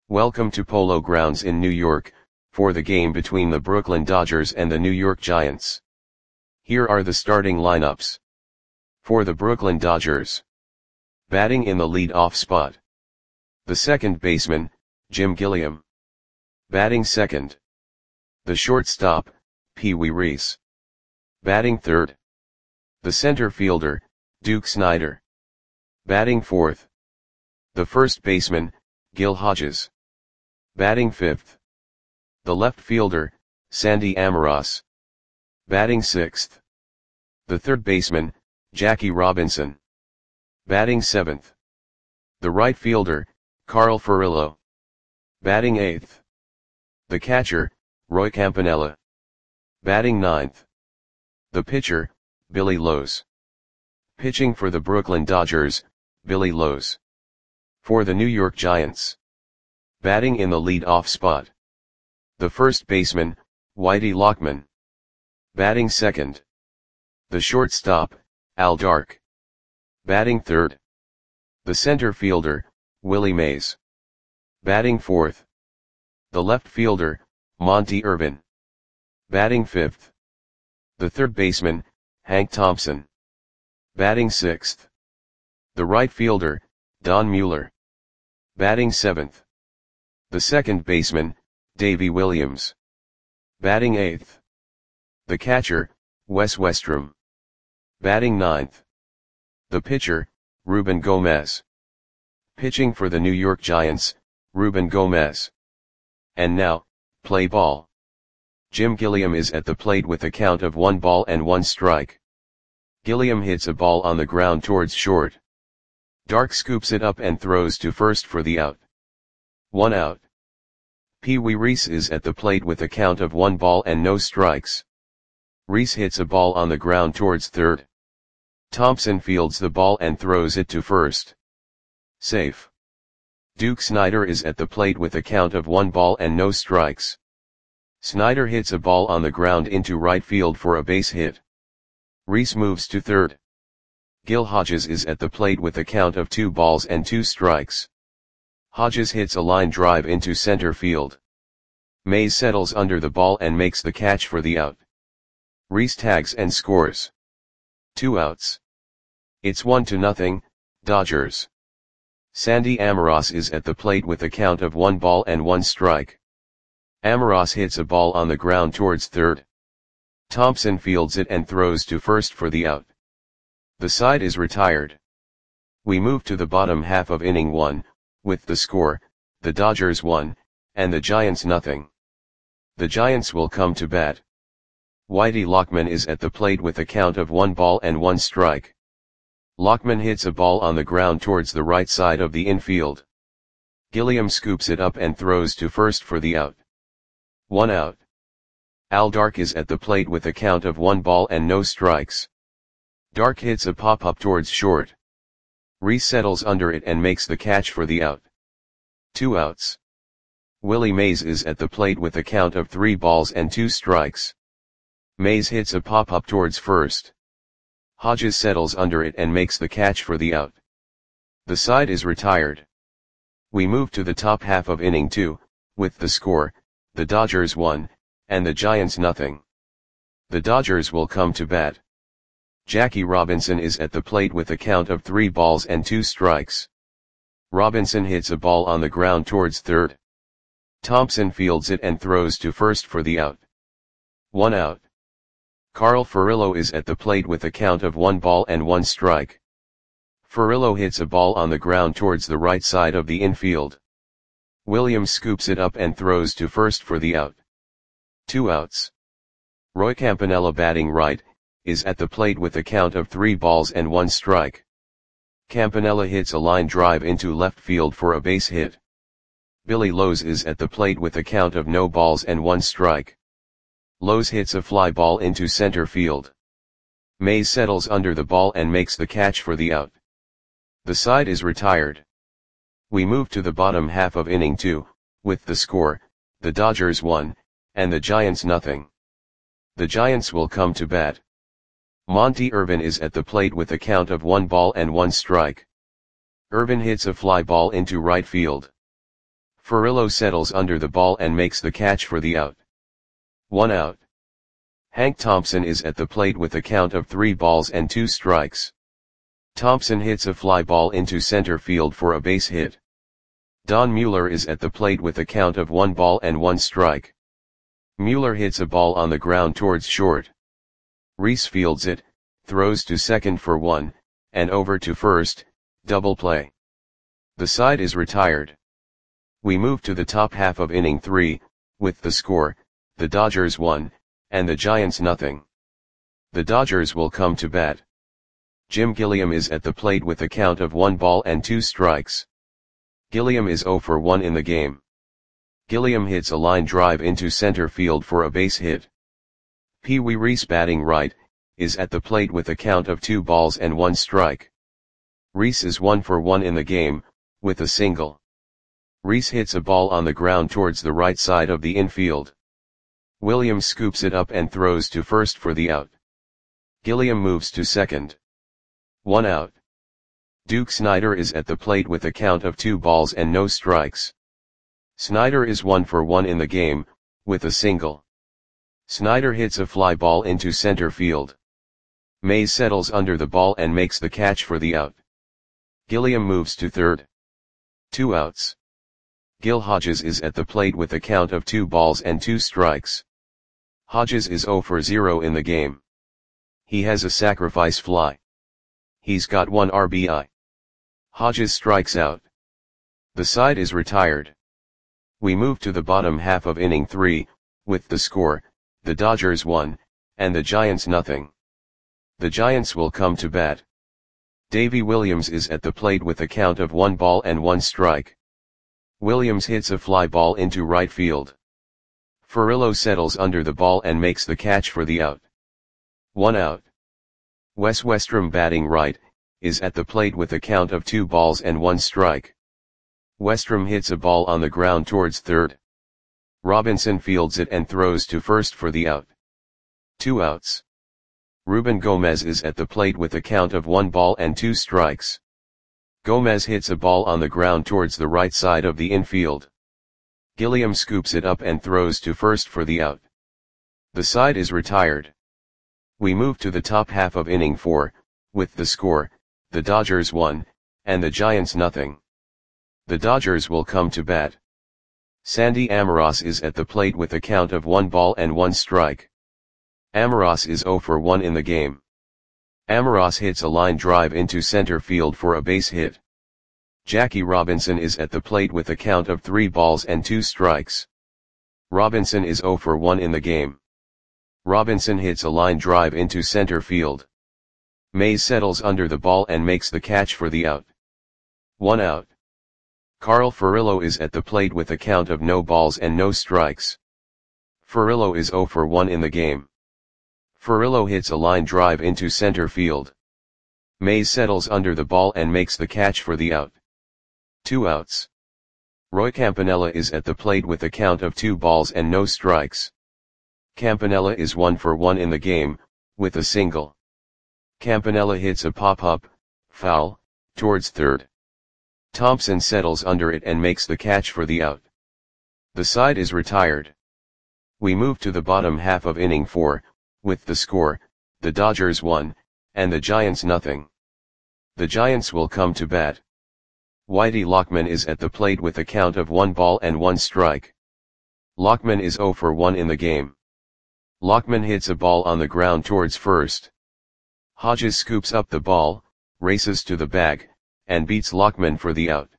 Welcome to Polo Grounds in New York, for the game between the Brooklyn Dodgers and the New York Giants. Here are the starting lineups. For the Brooklyn Dodgers. Batting in the lead-off spot. The second baseman, Jim Gilliam. Batting second. The shortstop, Pee Wee Reese. Batting third. The center fielder, Duke Snider. Batting fourth. The first baseman, Gil Hodges. Batting fifth. The left fielder, Sandy Allardyce. Batting sixth. The third baseman, Jackie Robinson. Batting seventh. The right fielder, Carl Furillo. Batting eighth. The catcher, Roy Campanella. Batting ninth. The pitcher, Billy Lowes. Pitching for the Brooklyn Dodgers, Billy Lowes. For the New York Giants. Batting in the lead-off spot. The first baseman, Whitey Lockman. Batting second. The shortstop, Al Dark. Batting third. The center fielder, Willie Mays. Batting fourth. The left fielder, Monty Irvin. Batting fifth. The third baseman, Hank Thompson. Batting sixth. The right fielder, Don Mueller. Batting seventh. The second baseman, Davey Williams. Batting eighth. The catcher, Wes Westrum. Batting ninth. The pitcher, Ruben Gomez. Pitching for the New York Giants, Ruben Gomez. And now, play ball. Jim Gilliam is at the plate with a count of 1 ball and 1 strike. Gilliam hits a ball on the ground towards short. Dark scoops it up and throws to first for the out. 1 out. Pee Wee Reese is at the plate with a count of 1 ball and no strikes. Reese hits a ball on the ground towards third. Thompson fields the ball and throws it to first. Safe. Duke Snider is at the plate with a count of 1 ball and no strikes. Snider hits a ball on the ground into right field for a base hit. Reese moves to third. Gil Hodges is at the plate with a count of 2 balls and 2 strikes. Hodges hits a line drive into center field. Mays settles under the ball and makes the catch for the out. Reese tags and scores. 2 outs. It's 1-0, Dodgers. Sandy Allardyce is at the plate with a count of 1 ball and 1 strike. Allardyce hits a ball on the ground towards third. Thompson fields it and throws to first for the out. The side is retired. We move to the bottom half of inning 1, with the score, the Dodgers 1, and the Giants 0. The Giants will come to bat. Whitey Lockman is at the plate with a count of 1 ball and 1 strike. Lockman hits a ball on the ground towards the right side of the infield. Gilliam scoops it up and throws to first for the out. 1 out. Al Dark is at the plate with a count of 1 ball and no strikes. Dark hits a pop-up towards short. Reese settles under it and makes the catch for the out. 2 outs. Willie Mays is at the plate with a count of 3 balls and 2 strikes. Mays hits a pop-up towards first. Hodges settles under it and makes the catch for the out. The side is retired. We move to the top half of inning 2, with the score, the Dodgers 1, and the Giants 0. The Dodgers will come to bat. Jackie Robinson is at the plate with a count of 3 balls and 2 strikes. Robinson hits a ball on the ground towards third. Thompson fields it and throws to first for the out. 1 out. Carl Furillo is at the plate with a count of 1 ball and 1 strike. Furillo hits a ball on the ground towards the right side of the infield. Williams scoops it up and throws to first for the out. 2 outs. Roy Campanella, batting right, is at the plate with a count of 3 balls and 1 strike. Campanella hits a line drive into left field for a base hit. Billy Lowes is at the plate with a count of no balls and 1 strike. Lowes hits a fly ball into center field. Mays settles under the ball and makes the catch for the out. The side is retired. We move to the bottom half of inning 2, with the score, the Dodgers 1, and the Giants 0. The Giants will come to bat. Monty Irvin is at the plate with a count of 1 ball and 1 strike. Irvin hits a fly ball into right field. Furillo settles under the ball and makes the catch for the out. 1 out. Hank Thompson is at the plate with a count of 3 balls and 2 strikes. Thompson hits a fly ball into center field for a base hit. Don Mueller is at the plate with a count of 1 ball and 1 strike. Mueller hits a ball on the ground towards short. Reese fields it, throws to second for 1, and over to first, double play. The side is retired. We move to the top half of inning 3, with the score, the Dodgers 1, and the Giants nothing. The Dodgers will come to bat. Jim Gilliam is at the plate with a count of 1 ball and 2 strikes. Gilliam is 0 for 1 in the game. Gilliam hits a line drive into center field for a base hit. Pee Wee Reese, batting right, is at the plate with a count of 2 balls and 1 strike. Reese is 1 for 1 in the game, with a single. Reese hits a ball on the ground towards the right side of the infield. Williams scoops it up and throws to first for the out. Gilliam moves to second. 1 out. Duke Snider is at the plate with a count of 2 balls and no strikes. Snider is 1 for 1 in the game, with a single. Snider hits a fly ball into center field. Mays settles under the ball and makes the catch for the out. Gilliam moves to third. 2 outs. Gil Hodges is at the plate with a count of 2 balls and 2 strikes. Hodges is 0 for 0 in the game. He has a sacrifice fly. He's got 1 RBI. Hodges strikes out. The side is retired. We move to the bottom half of inning 3, with the score, the Dodgers 1, and the Giants nothing. The Giants will come to bat. Davy Williams is at the plate with a count of 1 ball and 1 strike. Williams hits a fly ball into right field. Furillo settles under the ball and makes the catch for the out. 1 out. Wes Westrom, batting right, is at the plate with a count of 2 balls and 1 strike. Westrom hits a ball on the ground towards third. Robinson fields it and throws to first for the out. 2 outs. Ruben Gomez is at the plate with a count of 1 ball and 2 strikes. Gomez hits a ball on the ground towards the right side of the infield. Gilliam scoops it up and throws to first for the out. The side is retired. We move to the top half of inning 4, with the score, the Dodgers 1, and the Giants nothing. The Dodgers will come to bat. Sandy Amoros is at the plate with a count of 1 ball and 1 strike. Amoros is 0 for 1 in the game. Amoros hits a line drive into center field for a base hit. Jackie Robinson is at the plate with a count of 3 balls and 2 strikes. Robinson is 0 for 1 in the game. Robinson hits a line drive into center field. Mays settles under the ball and makes the catch for the out. 1 out. Carl Furillo is at the plate with a count of no balls and no strikes. Furillo is 0 for 1 in the game. Furillo hits a line drive into center field. Mays settles under the ball and makes the catch for the out. 2 outs. Roy Campanella is at the plate with a count of 2 balls and no strikes. Campanella is 1 for 1 in the game, with a single. Campanella hits a pop-up, foul, towards third. Thompson settles under it and makes the catch for the out. The side is retired. We move to the bottom half of inning 4, with the score, the Dodgers 1, and the Giants nothing. The Giants will come to bat. Whitey Lockman is at the plate with a count of 1 ball and 1 strike. Lockman is 0 for 1 in the game. Lockman hits a ball on the ground towards first. Hodges scoops up the ball, races to the bag, and beats Lockman for the out.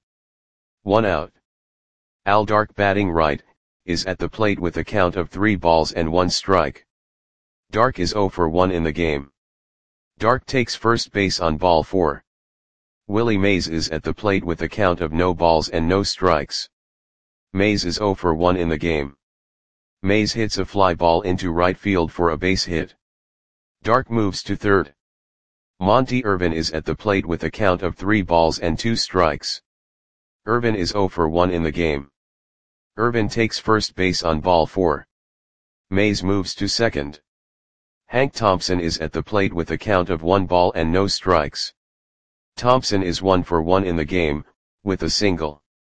1 out. Al Dark, batting right, is at the plate with a count of 3 balls and 1 strike. Dark is 0 for 1 in the game. Dark takes first base on ball 4. Willie Mays is at the plate with a count of no balls and no strikes. Mays is 0 for 1 in the game. Mays hits a fly ball into right field for a base hit. Dark moves to third. Monty Irvin is at the plate with a count of 3 balls and 2 strikes. Irvin is 0 for 1 in the game. Irvin takes first base on ball 4. Mays moves to second. Hank Thompson is at the plate with a count of 1 ball and no strikes. Thompson is 1 for 1 in the game, with a single.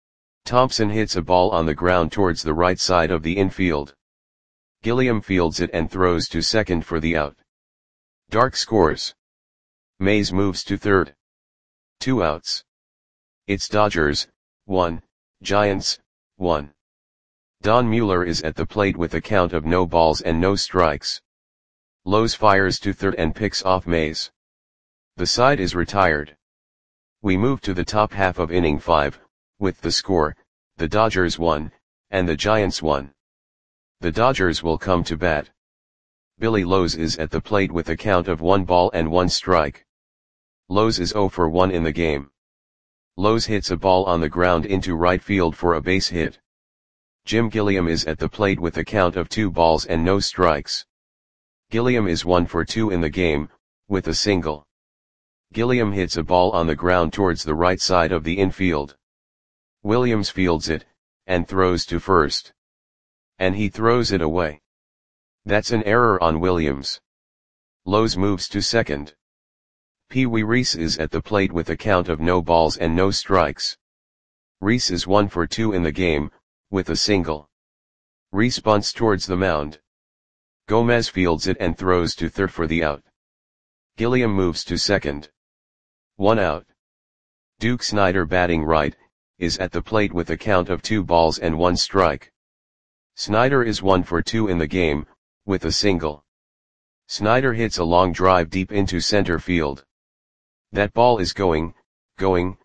Thompson hits a ball on the ground towards the right side of the infield. Gilliam fields it and throws to second for the out. Dark scores. Mays moves to third. 2 outs. It's Dodgers, 1, Giants, 1. Don Mueller is at the plate with a count of no balls and no strikes. Lowe's fires to third and picks off Mays. The side is retired. We move to the top half of inning 5, with the score, the Dodgers 1, and the Giants 1. The Dodgers will come to bat. Billy Lowe's is at the plate with a count of 1 ball and 1 strike. Lowe's is 0 for 1 in the game. Lowe's hits a ball on the ground into right field for a base hit. Jim Gilliam is at the plate with a count of 2 balls and no strikes. Gilliam is 1 for 2 in the game, with a single. Gilliam hits a ball on the ground towards the right side of the infield. Williams fields it, and throws to first. And he throws it away. That's an error on Williams. Lowe's moves to second. Pee Wee Reese is at the plate with a count of no balls and no strikes. Reese is 1 for 2 in the game, with a single. Reese bunts towards the mound. Gomez fields it and throws to third for the out. Gilliam moves to second. 1 out. Duke Snider, batting right, is at the plate with a count of 2 balls and 1 strike. Snider is 1 for 2 in the game, with a single. Snider hits a long drive deep into center field. That ball is going, gone.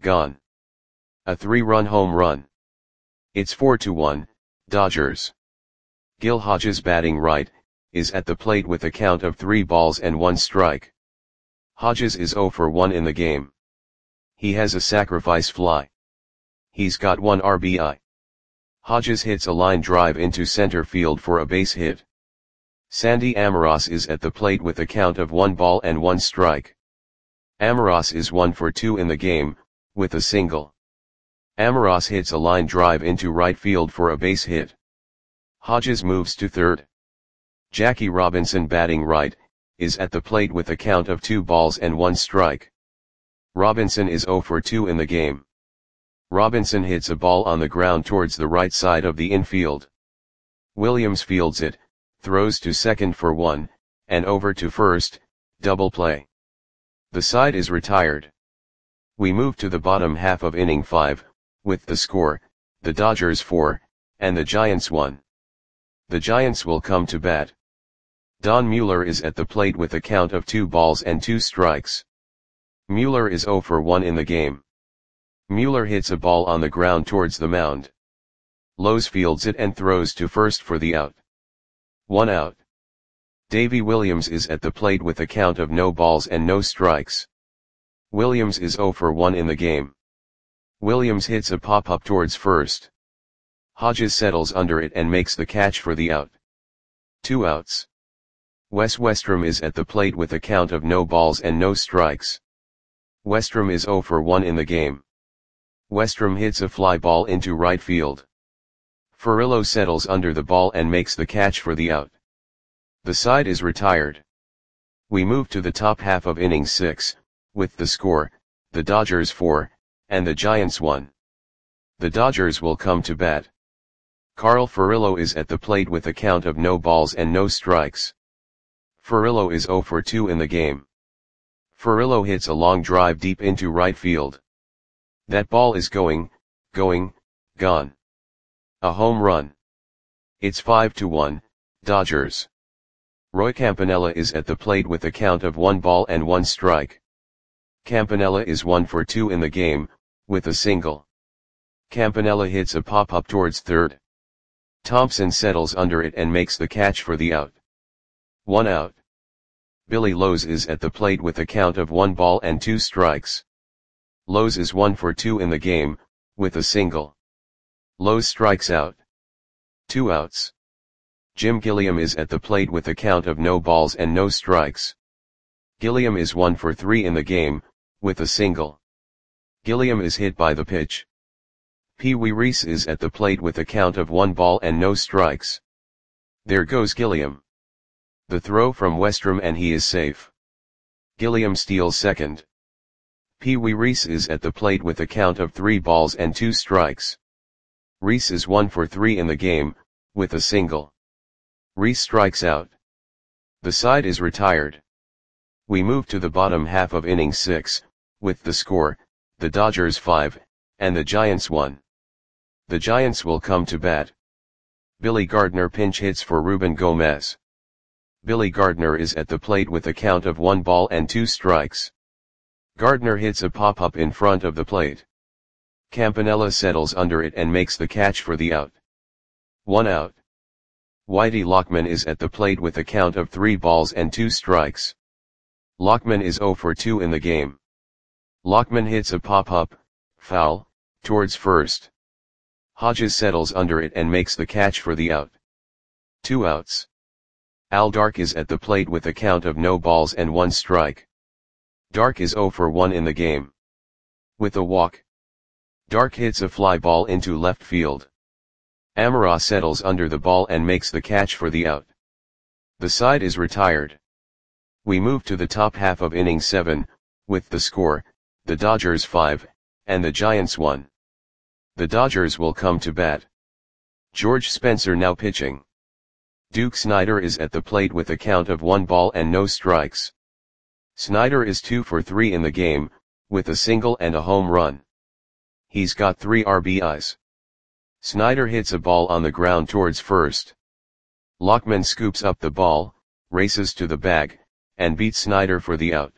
A 3-run home run. It's 4-1, Dodgers. Gil Hodges, batting right, is at the plate with a count of 3 balls and 1 strike. Hodges is 0 for 1 in the game. He has a sacrifice fly. He's got 1 RBI. Hodges hits a line drive into center field for a base hit. Sandy Amoros is at the plate with a count of 1 ball and 1 strike. Amoros is 1 for 2 in the game, with a single. Amoros hits a line drive into right field for a base hit. Hodges moves to third. Jackie Robinson, batting right, is at the plate with a count of 2 balls and 1 strike. Robinson is 0 for 2 in the game. Robinson hits a ball on the ground towards the right side of the infield. Williams fields it, throws to second for 1, and over to first, double play. The side is retired. We move to the bottom half of inning 5, with the score, the Dodgers 4, and the Giants 1. The Giants will come to bat. Don Mueller is at the plate with a count of 2 balls and 2 strikes. Mueller is 0 for 1 in the game. Mueller hits a ball on the ground towards the mound. Lowe's fields it and throws to first for the out. 1 out. Davy Williams is at the plate with a count of no balls and no strikes. Williams is 0 for 1 in the game. Williams hits a pop-up towards first. Hodges settles under it and makes the catch for the out. 2 outs. Wes Westrom is at the plate with a count of no balls and no strikes. Westrom is 0 for 1 in the game. Westrom hits a fly ball into right field. Furillo settles under the ball and makes the catch for the out. The side is retired. We move to the top half of inning 6, with the score, the Dodgers 4, and the Giants 1. The Dodgers will come to bat. Carl Furillo is at the plate with a count of no balls and no strikes. Furillo is 0 for 2 in the game. Furillo hits a long drive deep into right field. That ball is going, gone. A home run. It's 5-1, Dodgers. Roy Campanella is at the plate with a count of 1 ball and 1 strike. Campanella is 1 for 2 in the game, with a single. Campanella hits a pop-up towards third. Thompson settles under it and makes the catch for the out. 1 out. Billy Lowe's is at the plate with a count of 1 ball and 2 strikes. Lowe's is 1 for 2 in the game, with a single. Lowe's strikes out. 2 outs. Jim Gilliam is at the plate with a count of no balls and no strikes. Gilliam is 1 for 3 in the game, with a single. Gilliam is hit by the pitch. Pee Wee Reese is at the plate with a count of 1 ball and no strikes. There goes Gilliam. The throw from Westrom and he is safe. Gilliam steals second. Pee Wee Reese is at the plate with a count of 3 balls and 2 strikes. Reese is 1 for 3 in the game, with a single. Reese strikes out. The side is retired. We move to the bottom half of inning 6, with the score, the Dodgers 5, and the Giants 1. The Giants will come to bat. Billy Gardner pinch hits for Ruben Gomez. Billy Gardner is at the plate with a count of 1 ball and 2 strikes. Gardner hits a pop-up in front of the plate. Campanella settles under it and makes the catch for the out. 1 out. Whitey Lockman is at the plate with a count of 3 balls and 2 strikes. Lockman is 0 for 2 in the game. Lockman hits a pop-up, foul, towards first. Hodges settles under it and makes the catch for the out. 2 outs. Al Dark is at the plate with a count of no balls and 1 strike. Dark is 0 for 1 in the game. With a walk, Dark hits a fly ball into left field. Amara settles under the ball and makes the catch for the out. The side is retired. We move to the top half of inning 7, with the score, the Dodgers 5, and the Giants 1. The Dodgers will come to bat. George Spencer now pitching. Duke Snider is at the plate with a count of 1 ball and no strikes. Snider is 2 for 3 in the game, with a single and a home run. He's got 3 RBIs. Snider hits a ball on the ground towards first. Lockman scoops up the ball, races to the bag, and beats Snider for the out.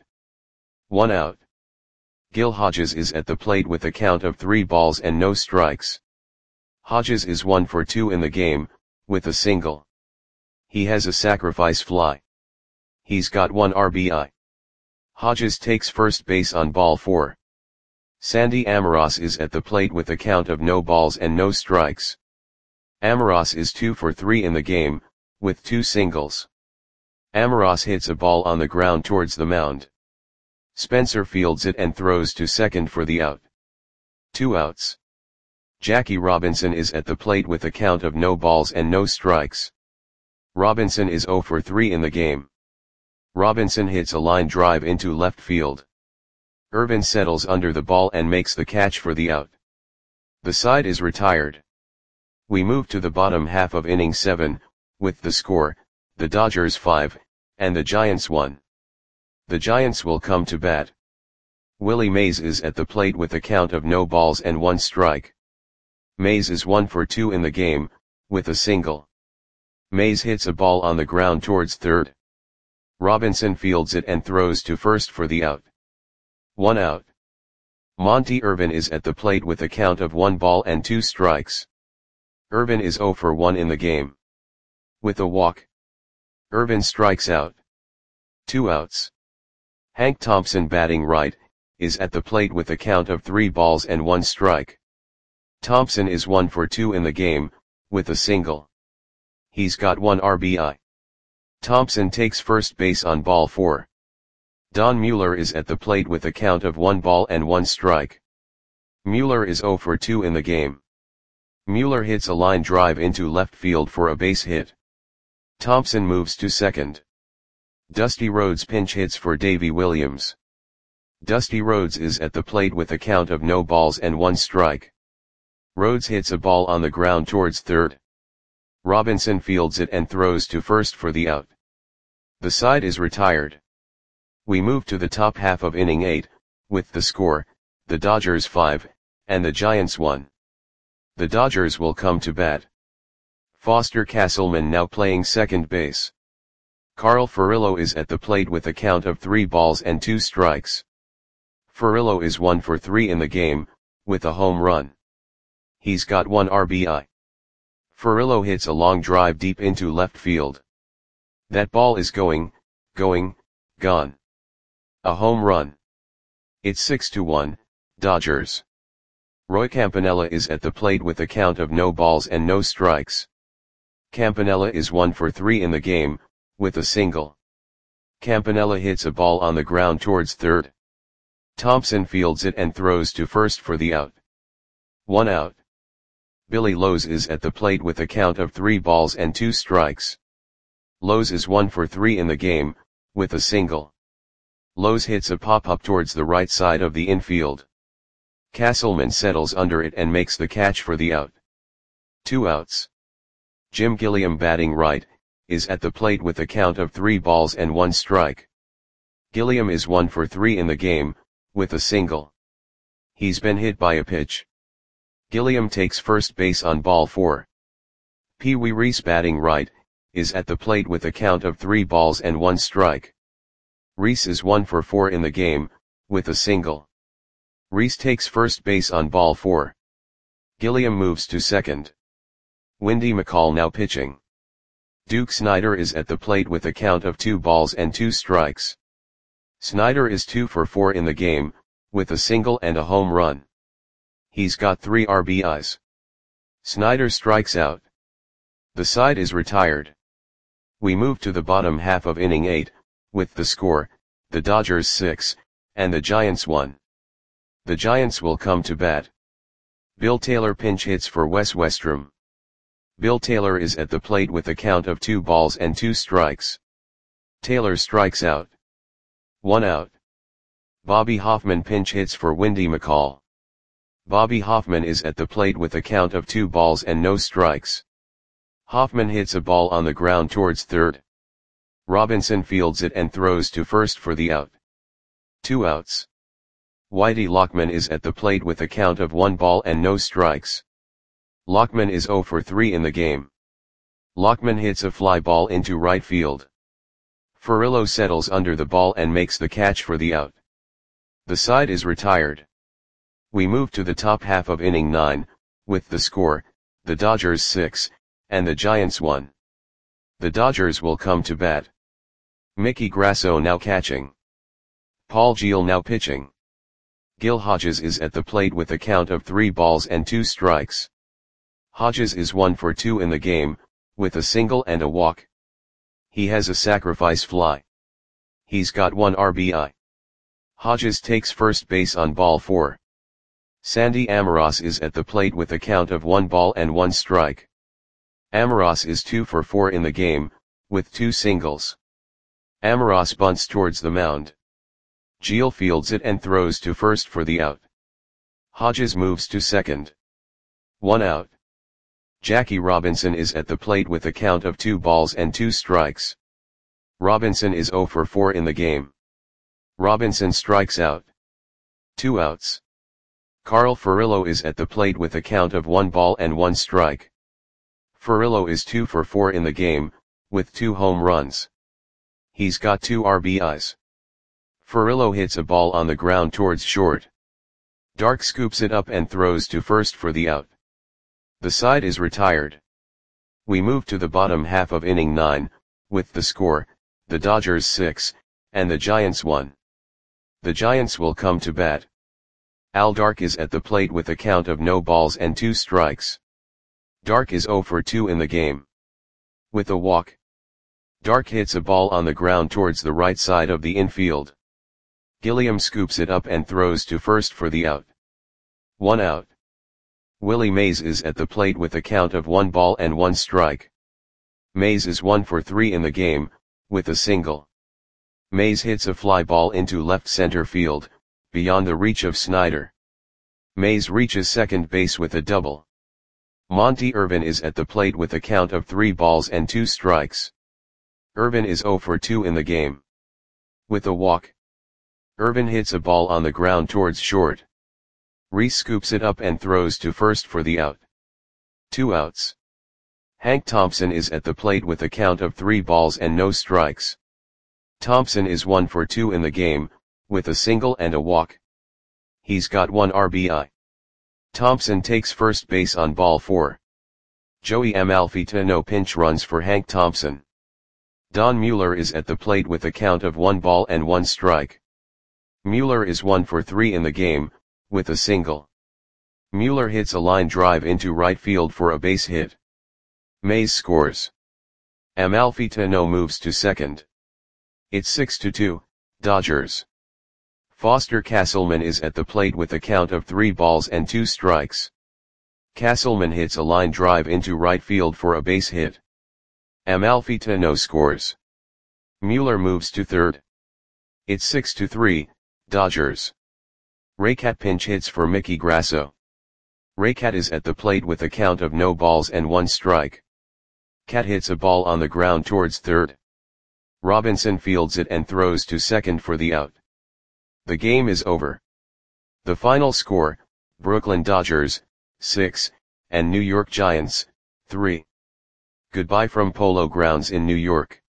1 out. Gil Hodges is at the plate with a count of 3 balls and no strikes. Hodges is 1 for 2 in the game, with a single. He has a sacrifice fly. He's got 1 RBI. Hodges takes first base on ball 4. Sandy Amaras is at the plate with a count of no balls and no strikes. Amaras is 2 for 3 in the game, with 2 singles. Amaras hits a ball on the ground towards the mound. Spencer fields it and throws to second for the out. 2 outs. Jackie Robinson is at the plate with a count of no balls and no strikes. Robinson is 0 for 3 in the game. Robinson hits a line drive into left field. Irvin settles under the ball and makes the catch for the out. The side is retired. We move to the bottom half of inning 7, with the score, the Dodgers 5, and the Giants 1. The Giants will come to bat. Willie Mays is at the plate with a count of no balls and 1 strike. Mays is 1 for 2 in the game, with a single. Mays hits a ball on the ground towards third. Robinson fields it and throws to first for the out. 1 out. Monty Irvin is at the plate with a count of 1 ball and 2 strikes. Irvin is 0 for 1 in the game. With a walk, Irvin strikes out. 2 outs. Hank Thompson, batting right, is at the plate with a count of 3 balls and 1 strike. Thompson is 1 for 2 in the game, with a single. He's got 1 RBI. Thompson takes first base on ball 4. Don Mueller is at the plate with a count of 1 ball and 1 strike. Mueller is 0 for 2 in the game. Mueller hits a line drive into left field for a base hit. Thompson moves to second. Dusty Rhodes pinch hits for Davy Williams. Dusty Rhodes is at the plate with a count of no balls and 1 strike. Rhodes hits a ball on the ground towards third. Robinson fields it and throws to first for the out. The side is retired. We move to the top half of inning 8, with the score, the Dodgers 5, and the Giants 1. The Dodgers will come to bat. Foster Castleman now playing second base. Carl Furillo is at the plate with a count of 3 balls and 2 strikes. Furillo is 1 for 3 in the game, with a home run. He's got 1 RBI. Furillo hits a long drive deep into left field. That ball is gone. A home run. It's 6-1, Dodgers. Roy Campanella is at the plate with a count of no balls and no strikes. Campanella is 1 for 3 in the game, with a single. Campanella hits a ball on the ground towards third. Thompson fields it and throws to first for the out. 1 out. Billy Lowe's is at the plate with a count of 3 balls and 2 strikes. Lowe's is 1 for 3 in the game, with a single. Lowe's hits a pop-up towards the right side of the infield. Castleman settles under it and makes the catch for the out. 2 outs. Jim Gilliam, batting right, is at the plate with a count of 3 balls and 1 strike. Gilliam is 1 for 3 in the game, with a single. He's been hit by a pitch. Gilliam takes first base on ball 4. Pee Wee Reese, batting right, is at the plate with a count of 3 balls and 1 strike. Reese is 1 for 4 in the game, with a single. Reese takes first base on ball 4. Gilliam moves to second. Windy McCall now pitching. Duke Snider is at the plate with a count of 2 balls and 2 strikes. Snider is 2 for 4 in the game, with a single and a home run. He's got 3 RBIs. Snider strikes out. The side is retired. We move to the bottom half of inning 8, with the score, the Dodgers 6, and the Giants 1. The Giants will come to bat. Bill Taylor pinch hits for Wes Westrom. Bill Taylor is at the plate with a count of 2 balls and 2 strikes. Taylor strikes out. 1 out. Bobby Hoffman pinch hits for Windy McCall. Bobby Hoffman is at the plate with a count of 2 balls and no strikes. Hoffman hits a ball on the ground towards third. Robinson fields it and throws to first for the out. 2 outs. Whitey Lockman is at the plate with a count of 1 ball and no strikes. Lockman is 0 for 3 in the game. Lockman hits a fly ball into right field. Furillo settles under the ball and makes the catch for the out. The side is retired. We move to the top half of inning 9, with the score, the Dodgers 6, and the Giants 1. The Dodgers will come to bat. Mickey Grasso now catching. Paul Geel now pitching. Gil Hodges is at the plate with a count of 3 balls and 2 strikes. Hodges is 1 for 2 in the game, with a single and a walk. He has a sacrifice fly. He's got 1 RBI. Hodges takes first base on ball 4. Sandy Amoros is at the plate with a count of 1 ball and 1 strike. Amoros is 2 for 4 in the game, with 2 singles. Amoros bunts towards the mound. Geel fields it and throws to first for the out. Hodges moves to second. 1 out. Jackie Robinson is at the plate with a count of 2 balls and 2 strikes. Robinson is 0 for 4 in the game. Robinson strikes out. 2 outs. Carl Furillo is at the plate with a count of 1 ball and 1 strike. Furillo is 2 for 4 in the game, with 2 home runs. He's got 2 RBIs. Furillo hits a ball on the ground towards short. Dark scoops it up and throws to first for the out. The side is retired. We move to the bottom half of inning 9, with the score, the Dodgers 6, and the Giants 1. The Giants will come to bat. Al Dark is at the plate with a count of no balls and 2 strikes. Dark is 0 for 2 in the game. With a walk. Dark hits a ball on the ground towards the right side of the infield. Gilliam scoops it up and throws to first for the out. 1 out. Willie Mays is at the plate with a count of 1 ball and 1 strike. Mays is 1 for 3 in the game, with a single. Mays hits a fly ball into left center field, beyond the reach of Snider. Mays reaches second base with a double. Monty Irvin is at the plate with a count of 3 balls and 2 strikes. Irvin is 0 for 2 in the game. With a walk. Irvin hits a ball on the ground towards short. Reese scoops it up and throws to first for the out. 2 outs. Hank Thompson is at the plate with a count of 3 balls and no strikes. Thompson is 1 for 2 in the game, with a single and a walk. He's got 1 RBI. Thompson takes first base on ball 4. Joey Amalfitano pinch runs for Hank Thompson. Don Mueller is at the plate with a count of 1 ball and 1 strike. Mueller is 1 for 3 in the game, with a single. Mueller hits a line drive into right field for a base hit. Mays scores. Amalfitano moves to second. It's 6-2, Dodgers. Foster Castleman is at the plate with a count of 3 balls and 2 strikes. Castleman hits a line drive into right field for a base hit. Amalfitano scores. Mueller moves to third. It's 6-3, Dodgers. Raycat pinch hits for Mickey Grasso. Raycat is at the plate with a count of no balls and 1 strike. Cat hits a ball on the ground towards third. Robinson fields it and throws to second for the out. The game is over. The final score, Brooklyn Dodgers, 6, and New York Giants, 3. Goodbye from Polo Grounds in New York.